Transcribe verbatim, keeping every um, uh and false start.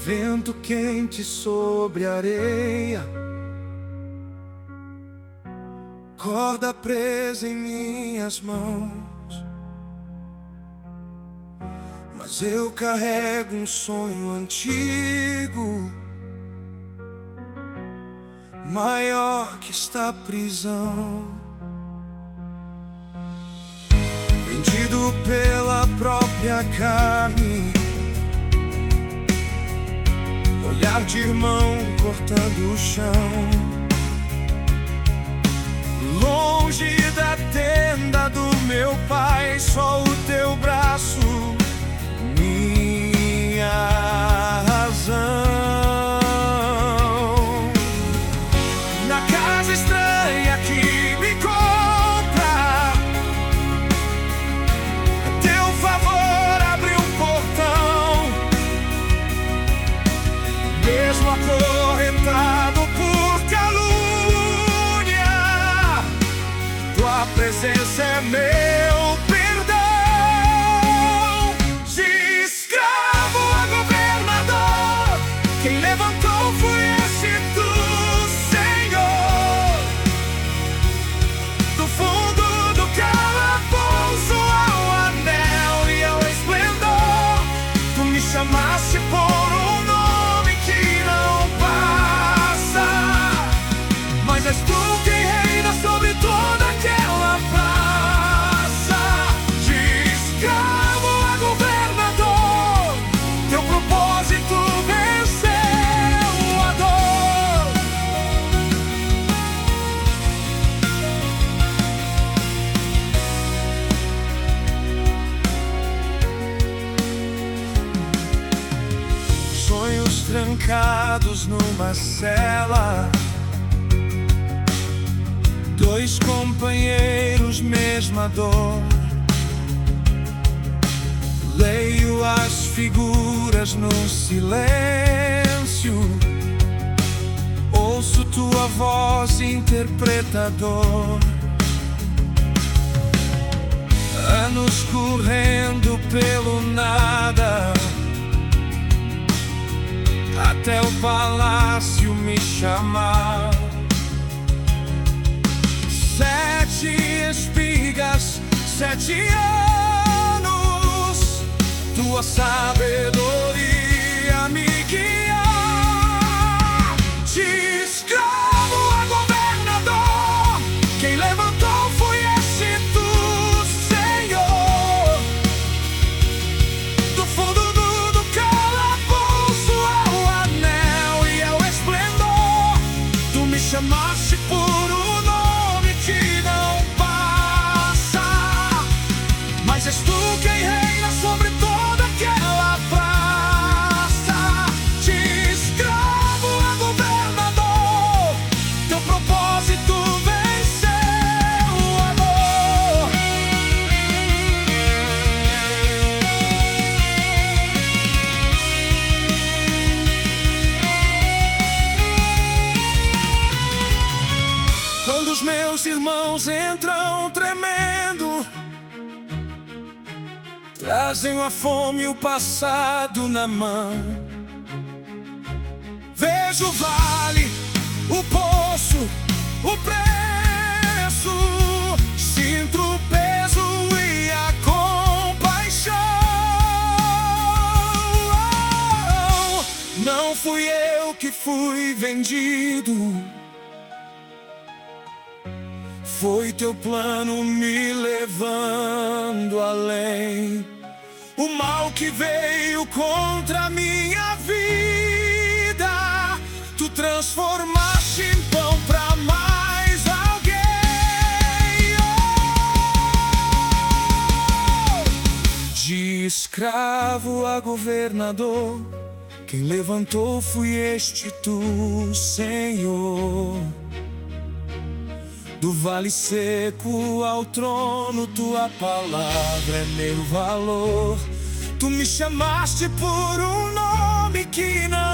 Vento quente sobre a areia, corda presa em minhas mãos, mas eu carrego um sonho antigo, maior que esta prisão. Vendido pela própria carne, olhar de irmão cortando o chão, longe da tenda do meu pai, só o teu braço, minha razão. Na casa estranha que me compra, a teu favor abre um portão, mesmo acorrentado por calúnia, tua presença é meu perdão. De escravo a governador, quem levantou foi esse tu, Senhor. Do fundo do calabouço ao anel e ao esplendor, tu me chamaste por um nome que não passa, mas és tu quem reina sobre toda aquela praça. De escravo a governador, teu propósito venceu a dor. Sonhos trancados numa cela, dois companheiros, mesma dor. Leio as figuras no silêncio, ouço tua voz interpretador. Anos correndo pelo nada, até o palácio me chamar. Sete espigas, sete anos, tua sabedoria me guiar. De escravo a governador, quem levantou foi esse tu, Senhor. Do fundo do, do calabouço ao anel e ao esplendor, tu me chamaste por um nome que não passa, mas és tu quem reina sobre toda aquela praça. De escravo a governador, teu propósito venceu a dor. Quando os meus irmãos entram tremendo, trazem a fome e o passado na mão, vejo o vale, o poço, o preço, sinto o peso e a compaixão. Não fui eu que fui vendido, foi teu plano me levando além. O mal que veio contra a minha vida, tu transformaste em pão pra mais alguém. Oh! De escravo a governador, quem levantou fui este tu, Senhor. Do vale seco ao trono, tua palavra é meu valor. Tu me chamaste por um nome que não